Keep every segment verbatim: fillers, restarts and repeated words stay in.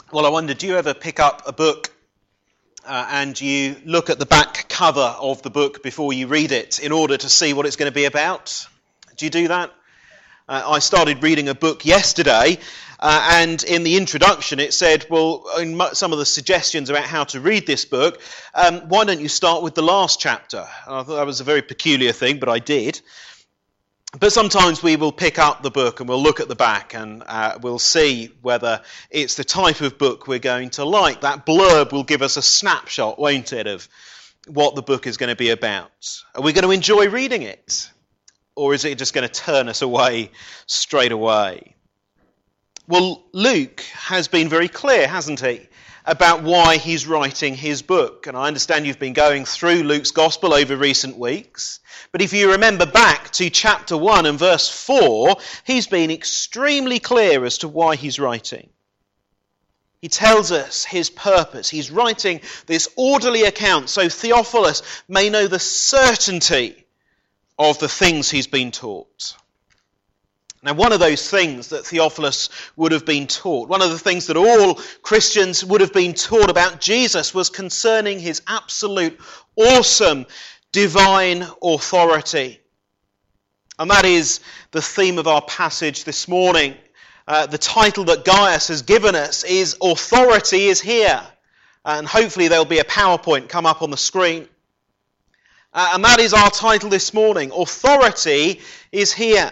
Well, I wonder, do you ever pick up a book uh, and you look at the back cover of the book before you read it in order to see what it's going to be about? Do you do that? Uh, I started reading a book yesterday, uh, and in the introduction it said, well, in mu- some of the suggestions about how to read this book, um, why don't you start with the last chapter? And I thought that was a very peculiar thing, but I did. But sometimes we will pick up the book and we'll look at the back and uh, we'll see whether it's the type of book we're going to like. That blurb will give us a snapshot, won't it, of what the book is going to be about. Are we going to enjoy reading it? Or is it just going to turn us away straight away? Well, Luke has been very clear, hasn't he, about why he's writing his book. And I understand you've been going through Luke's Gospel over recent weeks. But if you remember back to chapter one and verse four, he's been extremely clear as to why he's writing. He tells us his purpose. He's writing this orderly account so Theophilus may know the certainty of the things he's been taught. Now, one of those things that Theophilus would have been taught, one of the things that all Christians would have been taught about Jesus was concerning his absolute, awesome, divine authority. And that is the theme of our passage this morning. Uh, the title that Gaius has given us is Authority is Here. And hopefully there'll be a PowerPoint come up on the screen. Uh, and that is our title this morning. Authority is here.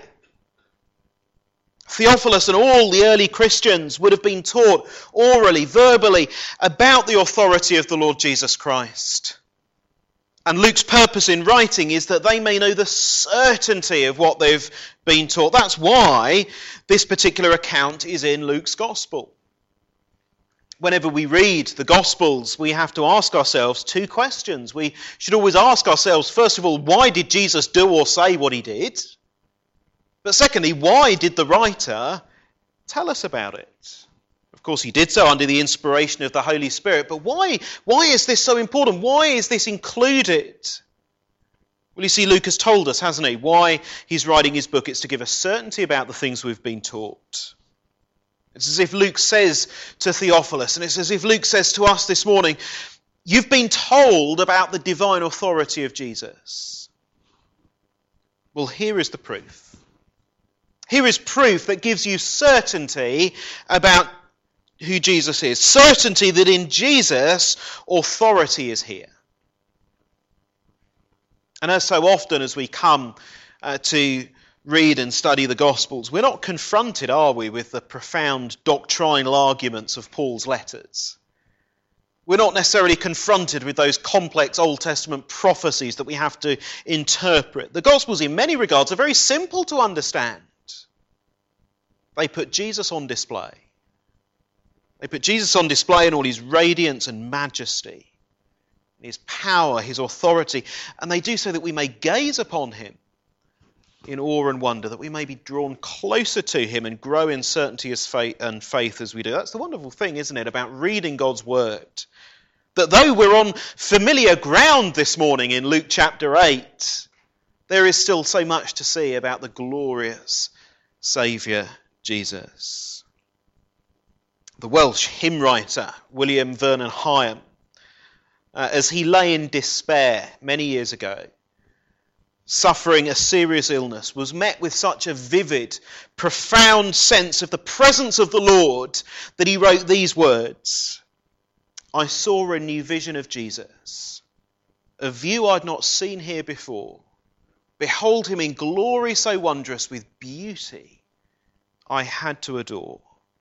Theophilus and all the early Christians would have been taught orally, verbally, about the authority of the Lord Jesus Christ. And Luke's purpose in writing is that they may know the certainty of what they've been taught. That's why this particular account is in Luke's Gospel. Whenever we read the Gospels, we have to ask ourselves two questions. We should always ask ourselves, first of all, why did Jesus do or say what he did? But secondly, why did the writer tell us about it? Of course, he did so under the inspiration of the Holy Spirit, but why, why is this so important? Why is this included? Well, you see, Luke has told us, hasn't he, why he's writing his book. It's to give us certainty about the things we've been taught. It's as if Luke says to Theophilus, and it's as if Luke says to us this morning, you've been told about the divine authority of Jesus. Well, here is the proof. Here is proof that gives you certainty about who Jesus is. Certainty that in Jesus, authority is here. And as so often as we come uh, to read and study the Gospels, we're not confronted, are we, with the profound doctrinal arguments of Paul's letters. We're not necessarily confronted with those complex Old Testament prophecies that we have to interpret. The Gospels, in many regards, are very simple to understand. They put Jesus on display. They put Jesus on display in all his radiance and majesty, his power, his authority, and they do so that we may gaze upon him in awe and wonder, that we may be drawn closer to him and grow in certainty and faith as we do. That's the wonderful thing, isn't it, about reading God's word. That though we're on familiar ground this morning in Luke chapter eight, there is still so much to see about the glorious Saviour Jesus. The Welsh hymn writer William Vernon Hyam, uh, as he lay in despair many years ago, suffering a serious illness, was met with such a vivid, profound sense of the presence of the Lord that he wrote these words, I saw a new vision of Jesus, a view I'd not seen here before. Behold him in glory so wondrous, with beauty I had to adore.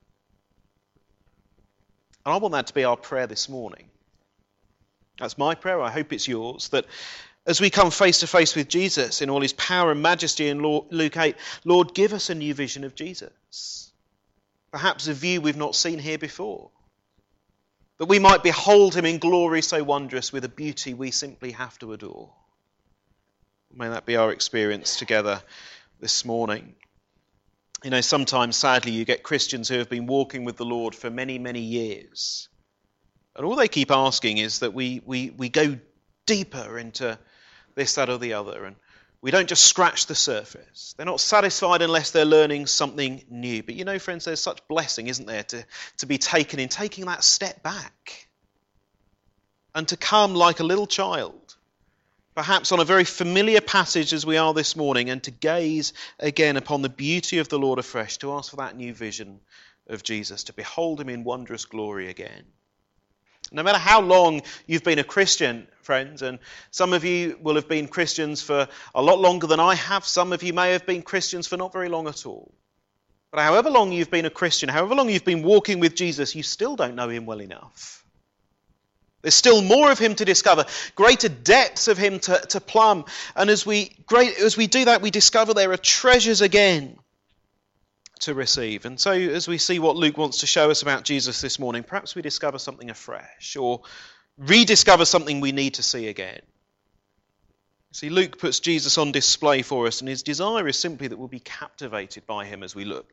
And I want that to be our prayer this morning. That's my prayer. I hope it's yours. That as we come face to face with Jesus in all his power and majesty in Luke eight, Lord, give us a new vision of Jesus. Perhaps a view we've not seen here before. That we might behold him in glory so wondrous with a beauty we simply have to adore. May that be our experience together this morning. You know, sometimes, sadly, you get Christians who have been walking with the Lord for many, many years. And all they keep asking is that we we, we go deeper into this, that, or the other. And We don't just scratch the surface. They're not satisfied unless they're learning something new. But you know, friends, there's such blessing, isn't there, to, to be taken in taking that step back and to come like a little child, perhaps on a very familiar passage as we are this morning, and to gaze again upon the beauty of the Lord afresh, to ask for that new vision of Jesus, to behold him in wondrous glory again. No matter how long you've been a Christian, friends, and some of you will have been Christians for a lot longer than I have, some of you may have been Christians for not very long at all. But however long you've been a Christian, however long you've been walking with Jesus, you still don't know him well enough. There's still more of him to discover, greater depths of him to, to plumb. And as we, great, as we do that, we discover there are treasures again to receive. And so as we see what Luke wants to show us about Jesus this morning, perhaps we discover something afresh or rediscover something we need to see again. See, Luke puts Jesus on display for us, and his desire is simply that we'll be captivated by him as we look.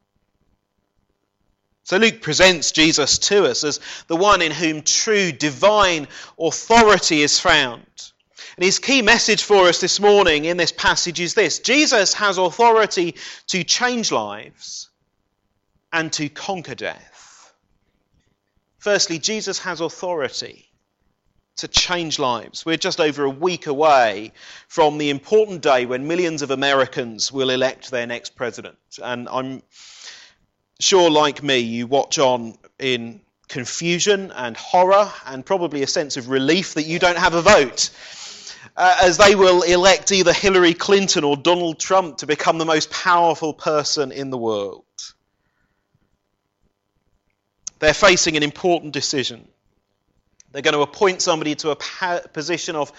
So Luke presents Jesus to us as the one in whom true divine authority is found. And his key message for us this morning in this passage is this: Jesus has authority to change lives and to conquer death. Firstly, Jesus has authority to change lives. We're just over a week away from the important day when millions of Americans will elect their next president. And I'm sure, like me, you watch on in confusion and horror and probably a sense of relief that you don't have a vote, uh, as they will elect either Hillary Clinton or Donald Trump to become the most powerful person in the world. They're facing an important decision. They're going to appoint somebody to a pa- position of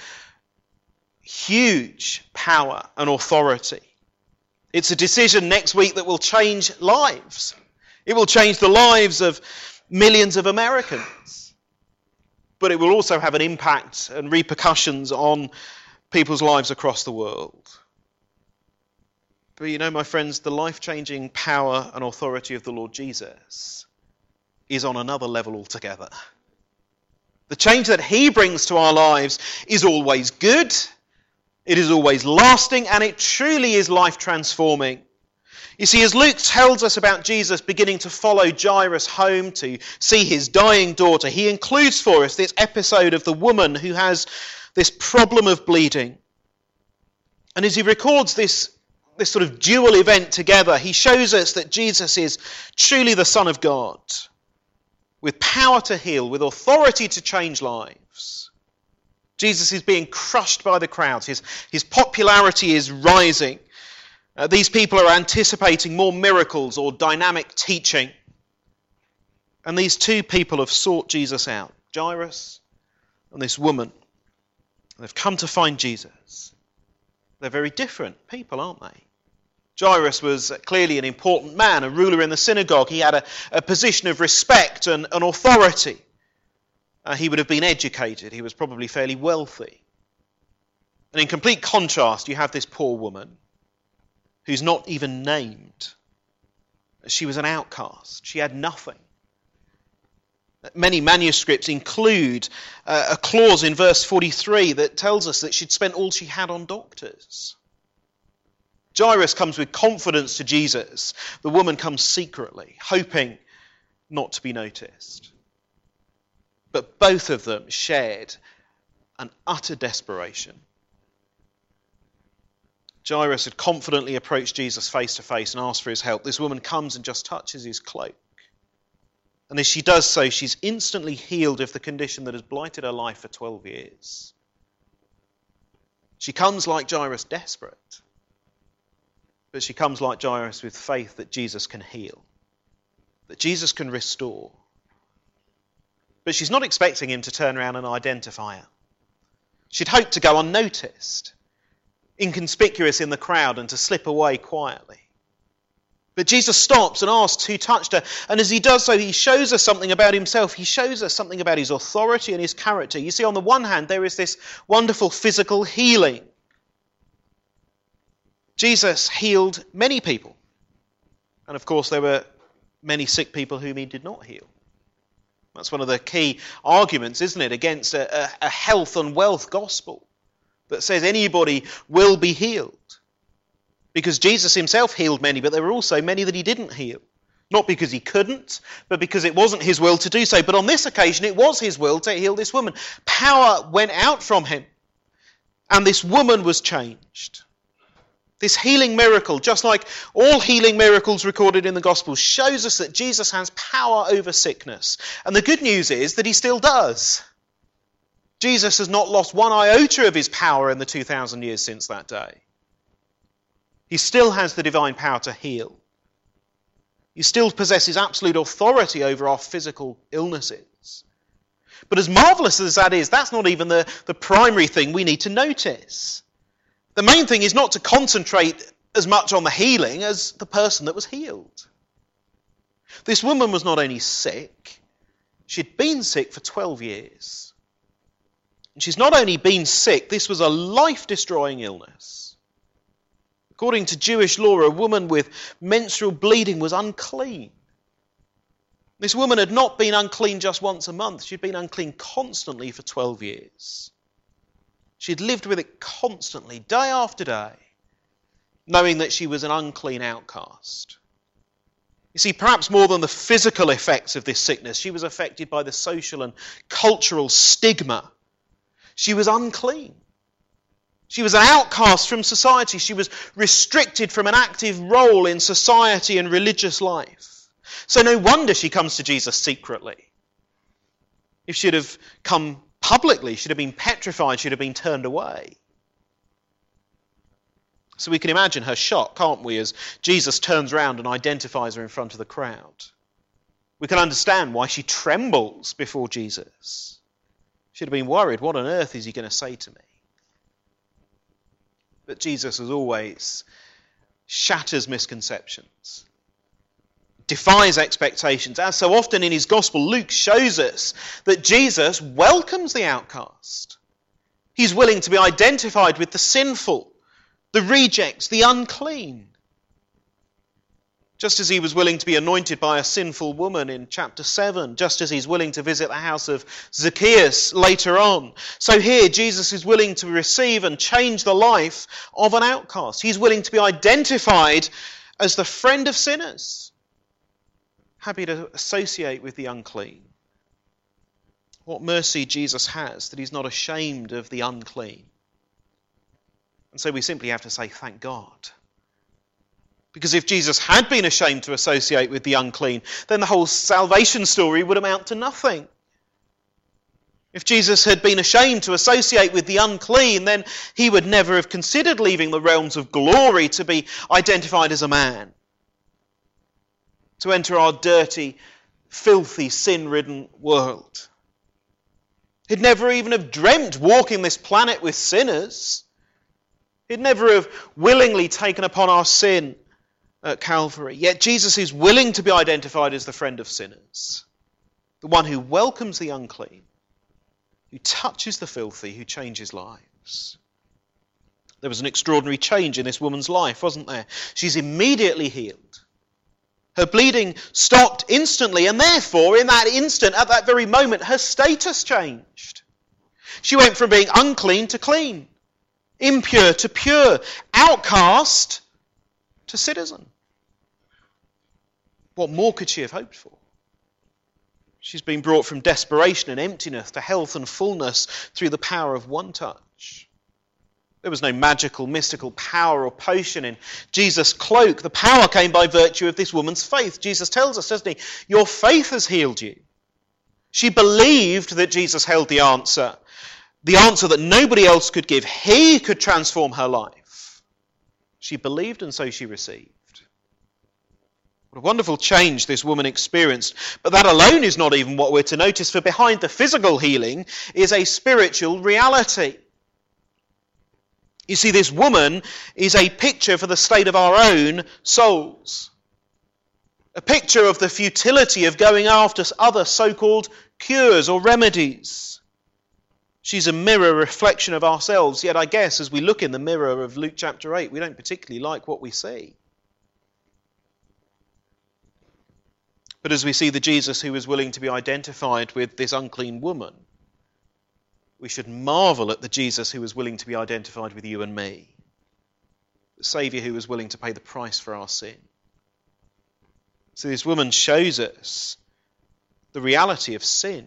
huge power and authority. It's a decision next week that will change lives. It will change the lives of millions of Americans. But it will also have an impact and repercussions on people's lives across the world. But you know, my friends, the life-changing power and authority of the Lord Jesus is on another level altogether. The change that he brings to our lives is always good, it is always lasting, and it truly is life-transforming. You see, as Luke tells us about Jesus beginning to follow Jairus home to see his dying daughter, he includes for us this episode of the woman who has this problem of bleeding. And as he records this, this sort of dual event together, he shows us that Jesus is truly the Son of God, with power to heal, with authority to change lives. Jesus is being crushed by the crowds. His, his popularity is rising. Uh, these people are anticipating more miracles or dynamic teaching. And these two people have sought Jesus out, Jairus and this woman. They've come to find Jesus. They're very different people, aren't they? Jairus was clearly an important man, a ruler in the synagogue. He had a, a position of respect and, and authority. Uh, he would have been educated. He was probably fairly wealthy. And in complete contrast, you have this poor woman who's not even named. She was an outcast. She had nothing. Many manuscripts include uh, a clause in verse forty-three that tells us that she'd spent all she had on doctors. Jairus comes with confidence to Jesus. The woman comes secretly, hoping not to be noticed. But both of them shared an utter desperation. Jairus had confidently approached Jesus face to face and asked for his help. This woman comes and just touches his cloak. And as she does so, she's instantly healed of the condition that has blighted her life for twelve years. She comes like Jairus, desperate. But she comes like Jairus with faith that Jesus can heal, that Jesus can restore. But she's not expecting him to turn around and identify her. She'd hoped to go unnoticed, inconspicuous in the crowd, and to slip away quietly. But Jesus stops and asks who touched her. And as he does so, he shows us something about himself. He shows us something about his authority and his character. You see, on the one hand, there is this wonderful physical healing. Jesus healed many people. And of course, there were many sick people whom he did not heal. That's one of the key arguments, isn't it, against a, a, a health and wealth gospel. that says anybody will be healed. Because Jesus himself healed many, but there were also many that he didn't heal. Not because he couldn't, but because it wasn't his will to do so. But on this occasion, it was his will to heal this woman. Power went out from him, and this woman was changed. This healing miracle, just like all healing miracles recorded in the Gospels, shows us that Jesus has power over sickness. And the good news is that he still does. Jesus has not lost one iota of his power in the two thousand years since that day. He still has the divine power to heal. He still possesses absolute authority over our physical illnesses. But as marvellous as that is, that's not even the, the primary thing we need to notice. The main thing is not to concentrate as much on the healing as the person that was healed. This woman was not only sick, she'd been sick for twelve years. And she's not only been sick, this was a life-destroying illness. According to Jewish law, a woman with menstrual bleeding was unclean. This woman had not been unclean just once a month. She'd been unclean constantly for twelve years. She'd lived with it constantly, day after day, knowing that she was an unclean outcast. You see, perhaps more than the physical effects of this sickness, she was affected by the social and cultural stigma. She was unclean. She was an outcast from society. She was restricted from an active role in society and religious life. So no wonder she comes to Jesus secretly. If she'd have come publicly, she'd have been petrified, she'd have been turned away. So we can imagine her shock, can't we, as Jesus turns around and identifies her in front of the crowd. We can understand why she trembles before Jesus. She'd have been worried, what on earth is he going to say to me? But Jesus, as always, shatters misconceptions, defies expectations. As so often in his gospel, Luke shows us that Jesus welcomes the outcast. He's willing to be identified with the sinful, the rejects, the unclean. Just as he was willing to be anointed by a sinful woman in chapter seven, just as he's willing to visit the house of Zacchaeus later on. So here, Jesus is willing to receive and change the life of an outcast. He's willing to be identified as the friend of sinners, happy to associate with the unclean. What mercy Jesus has, that he's not ashamed of the unclean. And so we simply have to say, thank God. Because if Jesus had been ashamed to associate with the unclean, then the whole salvation story would amount to nothing. If Jesus had been ashamed to associate with the unclean, then he would never have considered leaving the realms of glory to be identified as a man, to enter our dirty, filthy, sin-ridden world. He'd never even have dreamt walking this planet with sinners. He'd never have willingly taken upon our sin at Calvary. Yet Jesus is willing to be identified as the friend of sinners, the one who welcomes the unclean, who touches the filthy, who changes lives. There was an extraordinary change in this woman's life, wasn't there? She's immediately healed. Her bleeding stopped instantly, and therefore, in that instant, at that very moment, her status changed. She went from being unclean to clean, impure to pure, outcast to citizen. What more could she have hoped for? She's been brought from desperation and emptiness to health and fullness through the power of one touch. There was no magical, mystical power or potion in Jesus' cloak. The power came by virtue of this woman's faith. Jesus tells us, doesn't he? Your faith has healed you. She believed that Jesus held the answer, the answer that nobody else could give. He could transform her life. She believed, and so she received. What a wonderful change this woman experienced. But that alone is not even what we're to notice, for behind the physical healing is a spiritual reality. You see, this woman is a picture for the state of our own souls. A picture of the futility of going after other so-called cures or remedies. She's a mirror reflection of ourselves, yet I guess as we look in the mirror of Luke chapter eight, we don't particularly like what we see. But as we see the Jesus who was willing to be identified with this unclean woman, we should marvel at the Jesus who was willing to be identified with you and me. The Saviour who was willing to pay the price for our sin. So this woman shows us the reality of sin.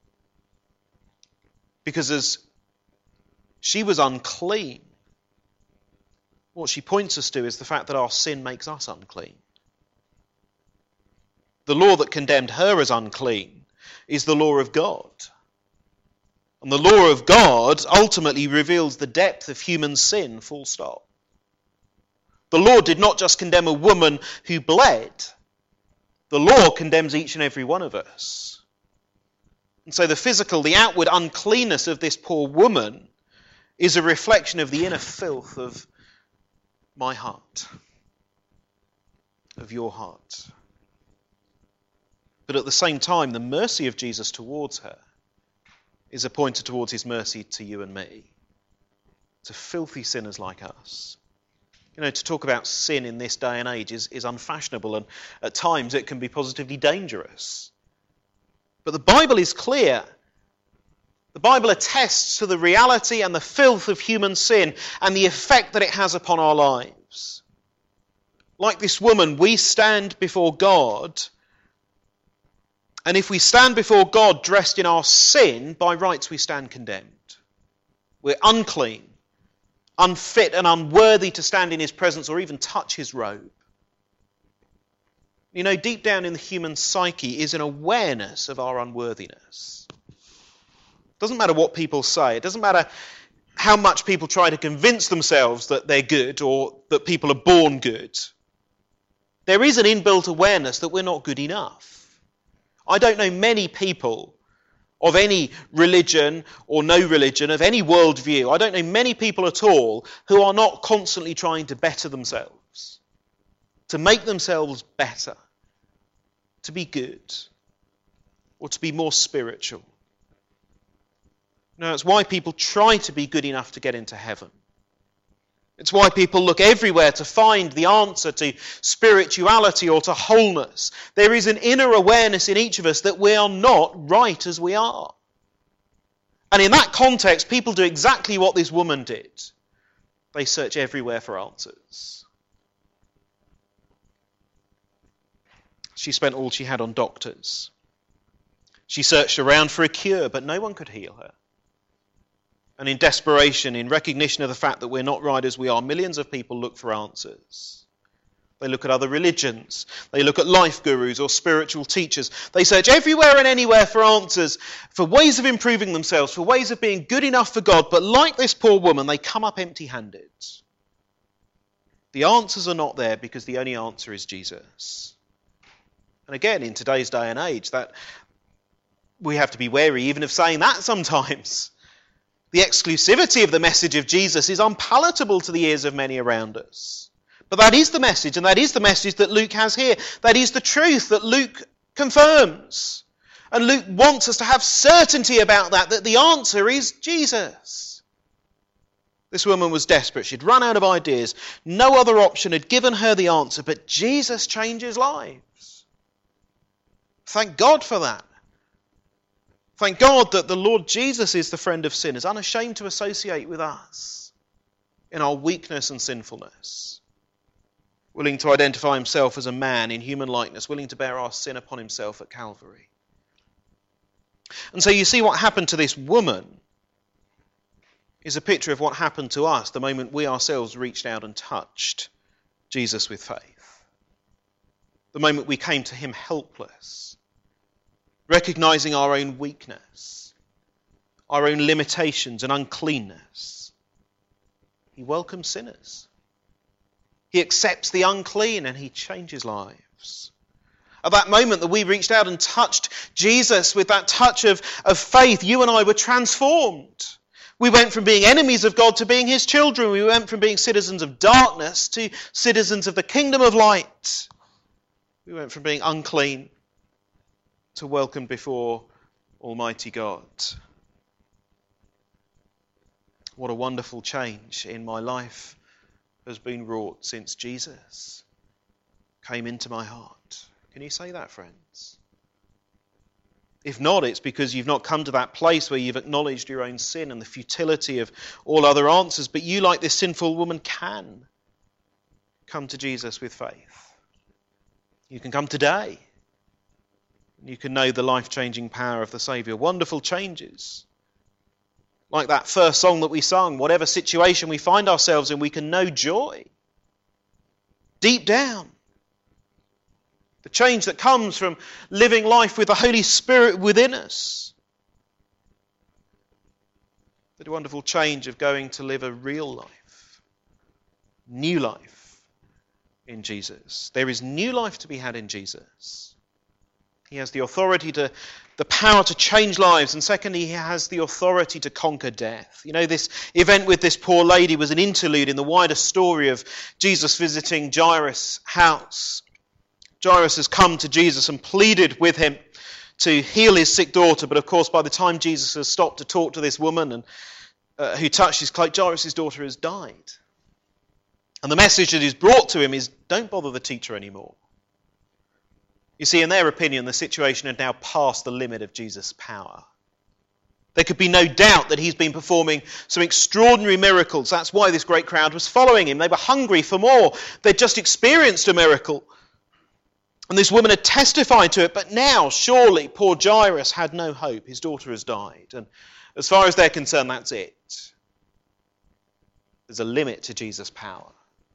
Because as she was unclean, what she points us to is the fact that our sin makes us unclean. The law that condemned her as unclean is the law of God. And the law of God ultimately reveals the depth of human sin, full stop. The law did not just condemn a woman who bled. The law condemns each and every one of us. And so the physical, the outward uncleanness of this poor woman is a reflection of the inner filth of my heart, of your heart. But at the same time, the mercy of Jesus towards her is a pointer towards his mercy to you and me, to filthy sinners like us. You know, to talk about sin in this day and age is, is unfashionable, and at times it can be positively dangerous. But the Bible is clear. The Bible attests to the reality and the filth of human sin and the effect that it has upon our lives. Like this woman, we stand before God, and if we stand before God dressed in our sin, by rights we stand condemned. We're unclean, unfit and unworthy to stand in his presence or even touch his robe. You know, deep down in the human psyche is an awareness of our unworthiness. It doesn't matter what people say. It doesn't matter how much people try to convince themselves that they're good or that people are born good. There is an inbuilt awareness that we're not good enough. I don't know many people of any religion or no religion, of any worldview. I don't know many people at all who are not constantly trying to better themselves, to make themselves better, to be good, or to be more spiritual. No, it's why people try to be good enough to get into heaven. It's why people look everywhere to find the answer to spirituality or to wholeness. There is an inner awareness in each of us that we are not right as we are. And in that context, people do exactly what this woman did. They search everywhere for answers. She spent all she had on doctors. She searched around for a cure, but no one could heal her. And in desperation, in recognition of the fact that we're not right as we are, millions of people look for answers. They look at other religions. They look at life gurus or spiritual teachers. They search everywhere and anywhere for answers, for ways of improving themselves, for ways of being good enough for God. But like this poor woman, they come up empty-handed. The answers are not there because the only answer is Jesus. And again, in today's day and age, that we have to be wary even of saying that sometimes. The exclusivity of the message of Jesus is unpalatable to the ears of many around us. But that is the message, and that is the message that Luke has here. That is the truth that Luke confirms. And Luke wants us to have certainty about that, that the answer is Jesus. This woman was desperate. She'd run out of ideas. No other option had given her the answer, but Jesus changes lives. Thank God for that. Thank God that the Lord Jesus is the friend of sinners, unashamed to associate with us in our weakness and sinfulness, willing to identify himself as a man in human likeness, willing to bear our sin upon himself at Calvary. And so you see what happened to this woman is a picture of what happened to us the moment we ourselves reached out and touched Jesus with faith. The moment we came to him helpless, recognizing our own weakness, our own limitations and uncleanness. He welcomes sinners. He accepts the unclean and he changes lives. At that moment that we reached out and touched Jesus with that touch of, of faith, you and I were transformed. We went from being enemies of God to being his children. We went from being citizens of darkness to citizens of the kingdom of light. We went from being unclean to welcome before Almighty God. What a wonderful change in my life has been wrought since Jesus came into my heart. Can you say that, friends? If not, it's because you've not come to that place where you've acknowledged your own sin and the futility of all other answers. But you, like this sinful woman, can come to Jesus with faith. You can come today. You can know the life-changing power of the Saviour. Wonderful changes. Like that first song that we sung, whatever situation we find ourselves in, we can know joy. Deep down. The change that comes from living life with the Holy Spirit within us. The wonderful change of going to live a real life. New life in Jesus. There is new life to be had in Jesus. He has the authority to, the power to change lives. And secondly, he has the authority to conquer death. You know, this event with this poor lady was an interlude in the wider story of Jesus visiting Jairus' house. Jairus has come to Jesus and pleaded with him to heal his sick daughter. But of course, by the time Jesus has stopped to talk to this woman and uh, who touched his cloak, Jairus' daughter has died. And the message that is brought to him is, don't bother the teacher anymore. You see, in their opinion, the situation had now passed the limit of Jesus' power. There could be no doubt that he's been performing some extraordinary miracles. That's why this great crowd was following him. They were hungry for more. They'd just experienced a miracle. And this woman had testified to it, but now, surely, poor Jairus had no hope. His daughter has died. And as far as they're concerned, that's it. There's a limit to Jesus' power.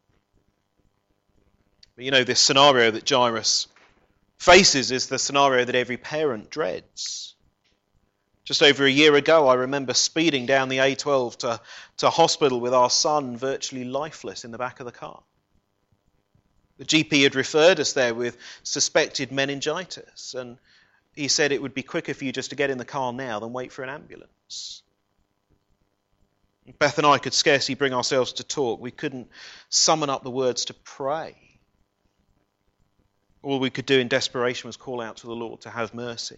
But you know, this scenario that Jairus faces is the scenario that every parent dreads. Just over a year ago, I remember speeding down the A twelve to, to hospital with our son virtually lifeless in the back of the car. The G P had referred us there with suspected meningitis, and he said it would be quicker for you just to get in the car now than wait for an ambulance. Beth and I could scarcely bring ourselves to talk. We couldn't summon up the words to pray. All we could do in desperation was call out to the Lord to have mercy.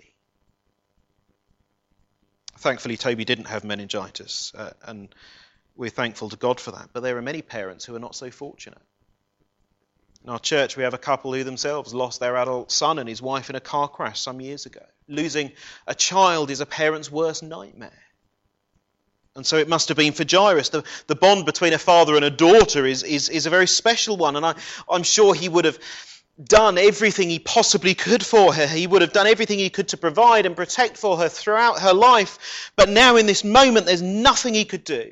Thankfully, Toby didn't have meningitis, uh, and we're thankful to God for that. But there are many parents who are not so fortunate. In our church, we have a couple who themselves lost their adult son and his wife in a car crash some years ago. Losing a child is a parent's worst nightmare. And so it must have been for Jairus. The, the bond between a father and a daughter is, is, is a very special one. And I, I'm sure he would have done everything he possibly could for her. He would have done everything he could to provide and protect for her throughout her life. But now in this moment, there's nothing he could do.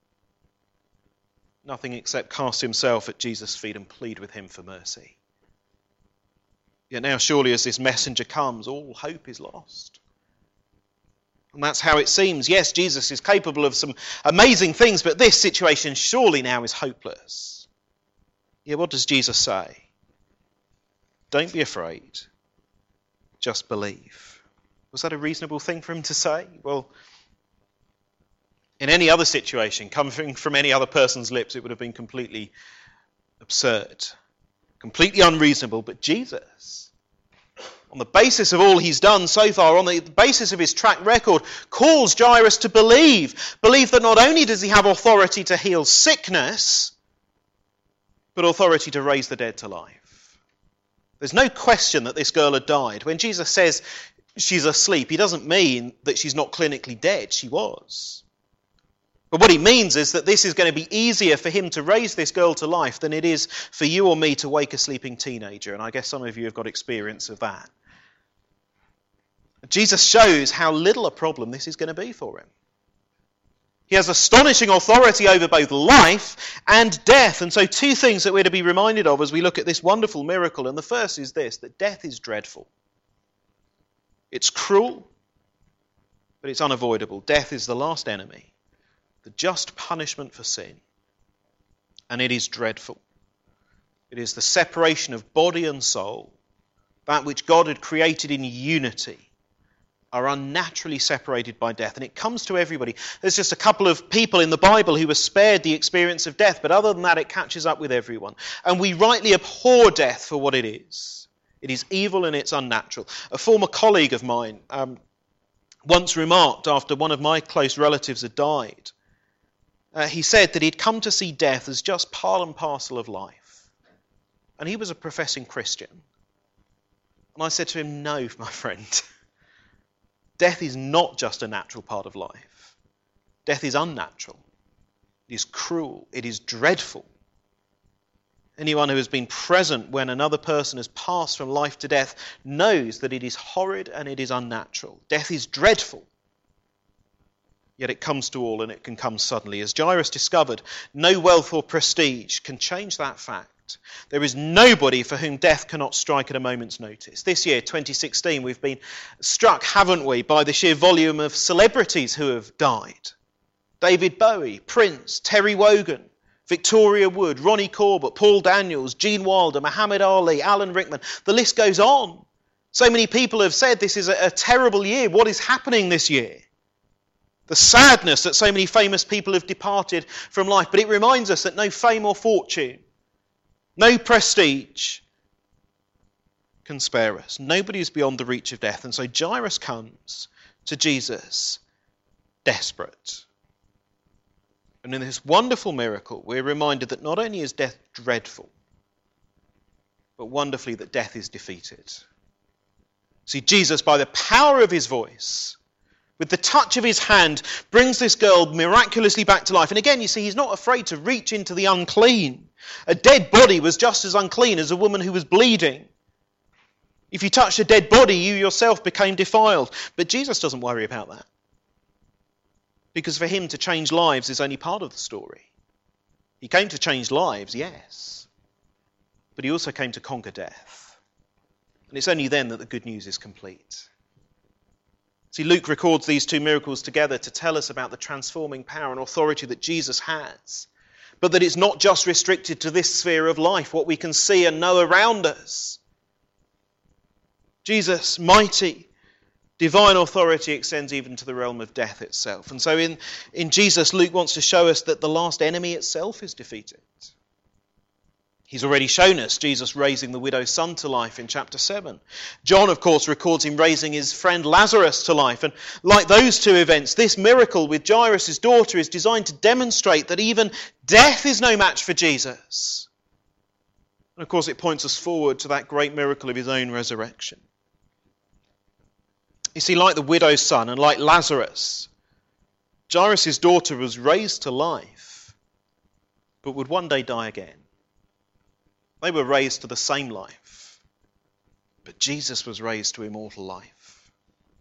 Nothing except cast himself at Jesus' feet and plead with him for mercy. Yet now surely as this messenger comes, all hope is lost. And that's how it seems. Yes, Jesus is capable of some amazing things, but this situation surely now is hopeless. Yeah, what does Jesus say? Don't be afraid. Just believe. Was that a reasonable thing for him to say? Well, in any other situation, coming from any other person's lips, it would have been completely absurd, completely unreasonable. But Jesus, on the basis of all he's done so far, on the basis of his track record, calls Jairus to believe. Believe that not only does he have authority to heal sickness, but authority to raise the dead to life. There's no question that this girl had died. When Jesus says she's asleep, he doesn't mean that she's not clinically dead. She was. But what he means is that this is going to be easier for him to raise this girl to life than it is for you or me to wake a sleeping teenager. And I guess some of you have got experience of that. Jesus shows how little a problem this is going to be for him. He has astonishing authority over both life and death. And so two things that we're to be reminded of as we look at this wonderful miracle. And the first is this, that death is dreadful. It's cruel, but it's unavoidable. Death is the last enemy. The just punishment for sin. And it is dreadful. It is the separation of body and soul, that which God had created in unity, are unnaturally separated by death. And it comes to everybody. There's just a couple of people in the Bible who were spared the experience of death, but other than that, it catches up with everyone. And we rightly abhor death for what it is. It is evil and it's unnatural. A former colleague of mine um, once remarked after one of my close relatives had died, Uh, he said that he'd come to see death as just part and parcel of life. And he was a professing Christian. And I said to him, no, my friend. death is not just a natural part of life. Death is unnatural. It is cruel. It is dreadful. Anyone who has been present when another person has passed from life to death knows that it is horrid and it is unnatural. Death is dreadful. Yet it comes to all, and it can come suddenly. As Jairus discovered, no wealth or prestige can change that fact. There is nobody for whom death cannot strike at a moment's notice. This year, twenty sixteen, we've been struck, haven't we, by the sheer volume of celebrities who have died. David Bowie, Prince, Terry Wogan, Victoria Wood, Ronnie Corbett, Paul Daniels, Gene Wilder, Muhammad Ali, Alan Rickman. The list goes on. So many people have said this is a, a terrible year. What is happening this year? The sadness that so many famous people have departed from life. But it reminds us that no fame or fortune, no prestige can spare us. Nobody is beyond the reach of death. And so Jairus comes to Jesus desperate. And in this wonderful miracle, we're reminded that not only is death dreadful, but wonderfully that death is defeated. See, Jesus, by the power of his voice, with the touch of his hand, brings this girl miraculously back to life. And again, you see, he's not afraid to reach into the unclean. A dead body was just as unclean as a woman who was bleeding. If you touched a dead body, you yourself became defiled. But Jesus doesn't worry about that. Because for him to change lives is only part of the story. He came to change lives, yes. But he also came to conquer death. And it's only then that the good news is complete. See, Luke records these two miracles together to tell us about the transforming power and authority that Jesus has. But that it's not just restricted to this sphere of life, what we can see and know around us. Jesus' mighty, divine authority extends even to the realm of death itself. And so in, in Jesus, Luke wants to show us that the last enemy itself is defeated. He's already shown us Jesus raising the widow's son to life in chapter seven. John, of course, records him raising his friend Lazarus to life. And like those two events, this miracle with Jairus' daughter is designed to demonstrate that even death is no match for Jesus. And of course, it points us forward to that great miracle of his own resurrection. You see, like the widow's son and like Lazarus, Jairus' daughter was raised to life, but would one day die again. They were raised to the same life, but Jesus was raised to immortal life.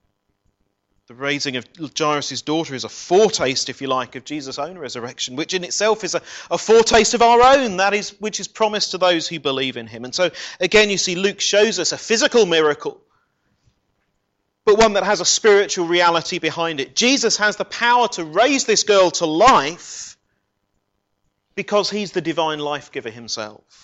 The raising of Jairus' daughter is a foretaste, if you like, of Jesus' own resurrection, which in itself is a, a foretaste of our own, that is, which is promised to those who believe in him. And so, again, you see, Luke shows us a physical miracle, but one that has a spiritual reality behind it. Jesus has the power to raise this girl to life because he's the divine life giver himself.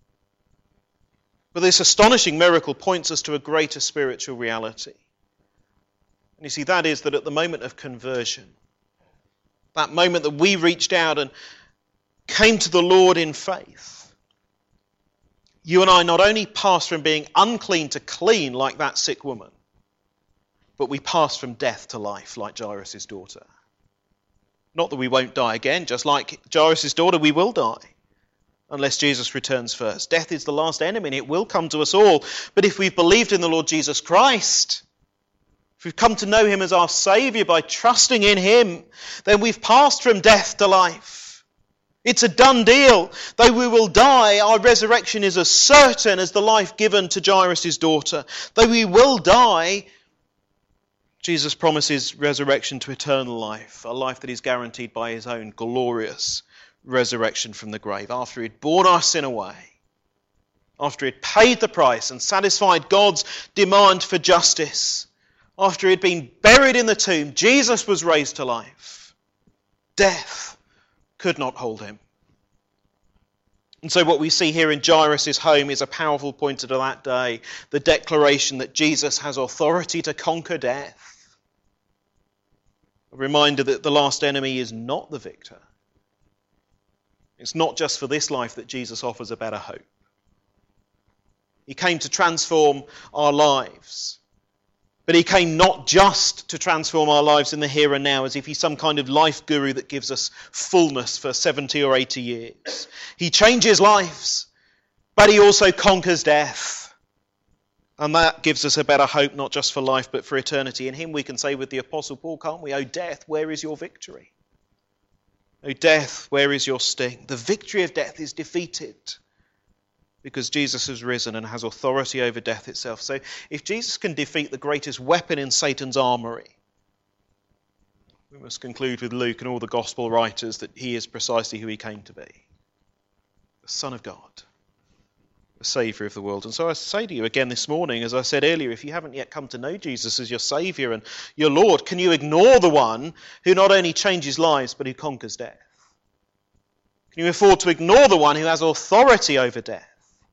But this astonishing miracle points us to a greater spiritual reality. And you see, that is that at the moment of conversion, that moment that we reached out and came to the Lord in faith, you and I not only passed from being unclean to clean like that sick woman, but we passed from death to life like Jairus' daughter. Not that we won't die again, just like Jairus' daughter, we will die. Unless Jesus returns first. Death is the last enemy and it will come to us all. But if we've believed in the Lord Jesus Christ, if we've come to know him as our Saviour by trusting in him, then we've passed from death to life. It's a done deal. Though we will die, our resurrection is as certain as the life given to Jairus' daughter. Though we will die, Jesus promises resurrection to eternal life, a life that is guaranteed by his own glorious resurrection from the grave. After he'd borne our sin away, after he'd paid the price and satisfied God's demand for justice, after he'd been buried in the tomb, Jesus was raised to life. Death could not hold him. And so what we see here in Jairus' home is a powerful pointer to that day, the declaration that Jesus has authority to conquer death. A reminder that the last enemy is not the victor. It's not just for this life that Jesus offers a better hope. He came to transform our lives. But he came not just to transform our lives in the here and now, as if he's some kind of life guru that gives us fullness for seventy or eighty years. He changes lives, but he also conquers death. And that gives us a better hope, not just for life, but for eternity. In him we can say with the Apostle Paul, can't we? O death, where is your victory? O death, where is your sting? The victory of death is defeated because Jesus has risen and has authority over death itself. So if Jesus can defeat the greatest weapon in Satan's armoury, we must conclude with Luke and all the gospel writers that he is precisely who he came to be. The Son of God, the Saviour of the world. And so I say to you again this morning, as I said earlier, if you haven't yet come to know Jesus as your Saviour and your Lord, can you ignore the one who not only changes lives but who conquers death? Can you afford to ignore the one who has authority over death?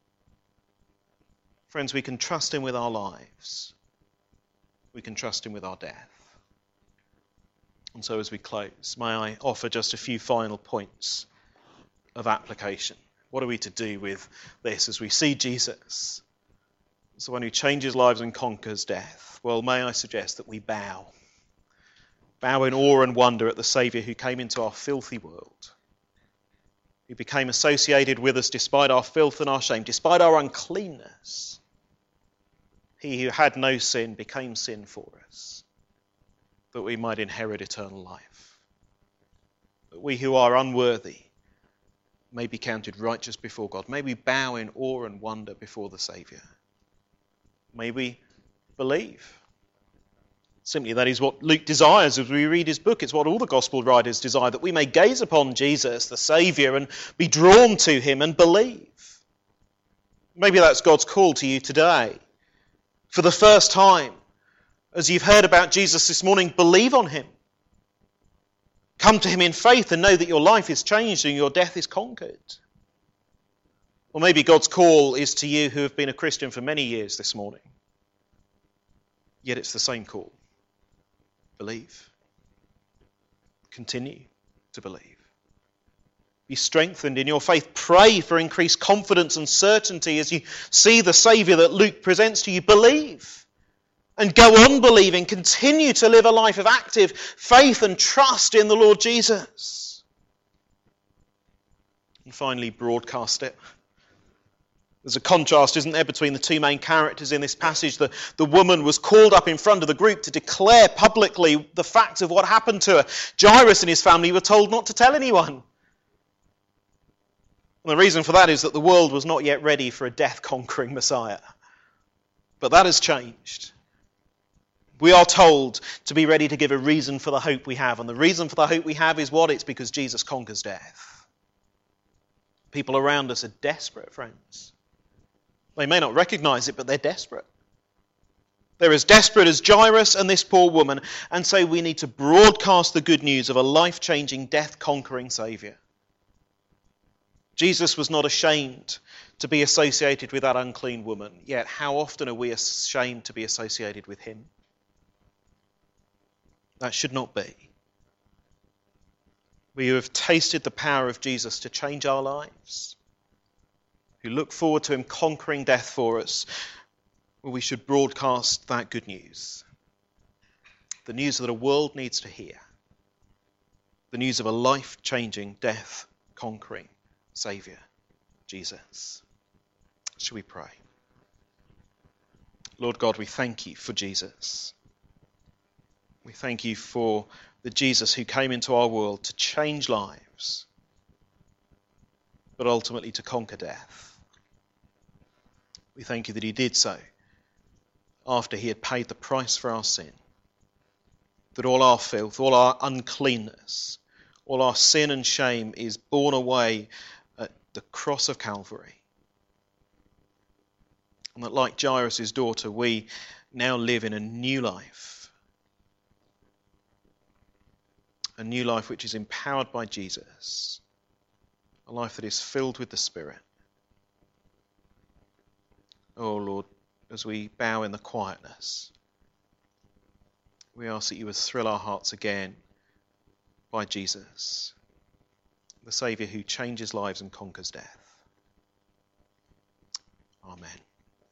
Friends, we can trust him with our lives. We can trust him with our death. And so as we close, may I offer just a few final points of application. What are we to do with this as we see Jesus as the one who changes lives and conquers death? Well, may I suggest that we bow. Bow in awe and wonder at the Saviour who came into our filthy world, who became associated with us despite our filth and our shame, despite our uncleanness. He who had no sin became sin for us, that we might inherit eternal life. That we who are unworthy may be counted righteous before God. May we bow in awe and wonder before the Saviour. May we believe. Simply, that is what Luke desires as we read his book. It's what all the gospel writers desire, that we may gaze upon Jesus, the Saviour, and be drawn to him and believe. Maybe that's God's call to you today. For the first time, as you've heard about Jesus this morning, believe on him. Come to him in faith and know that your life is changed and your death is conquered. Or maybe God's call is to you who have been a Christian for many years this morning. Yet it's the same call. Believe. Continue to believe. Be strengthened in your faith. Pray for increased confidence and certainty as you see the Saviour that Luke presents to you. Believe. And go on believing. Continue to live a life of active faith and trust in the Lord Jesus. And finally, broadcast it. There's a contrast, isn't there, between the two main characters in this passage. The, the woman was called up in front of the group to declare publicly the fact of what happened to her. Jairus and his family were told not to tell anyone. And the reason for that is that the world was not yet ready for a death-conquering Messiah. But that has changed. We are told to be ready to give a reason for the hope we have. And the reason for the hope we have is what? It's because Jesus conquers death. People around us are desperate, friends. They may not recognize it, but they're desperate. They're as desperate as Jairus and this poor woman. And so we need to broadcast the good news of a life-changing, death-conquering Saviour. Jesus was not ashamed to be associated with that unclean woman. Yet how often are we ashamed to be associated with him? That should not be. We who have tasted the power of Jesus to change our lives, who look forward to him conquering death for us, well, we should broadcast that good news. The news that a world needs to hear. The news of a life-changing, death-conquering Saviour, Jesus. Shall we pray? Lord God, we thank you for Jesus. We thank you for the Jesus who came into our world to change lives, but ultimately to conquer death. We thank you that he did so after he had paid the price for our sin, that all our filth, all our uncleanness, all our sin and shame is borne away at the cross of Calvary. And that like Jairus' daughter, we now live in a new life. A new life which is empowered by Jesus. A life that is filled with the Spirit. Oh Lord, as we bow in the quietness, we ask that you would thrill our hearts again by Jesus, the Saviour who changes lives and conquers death. Amen.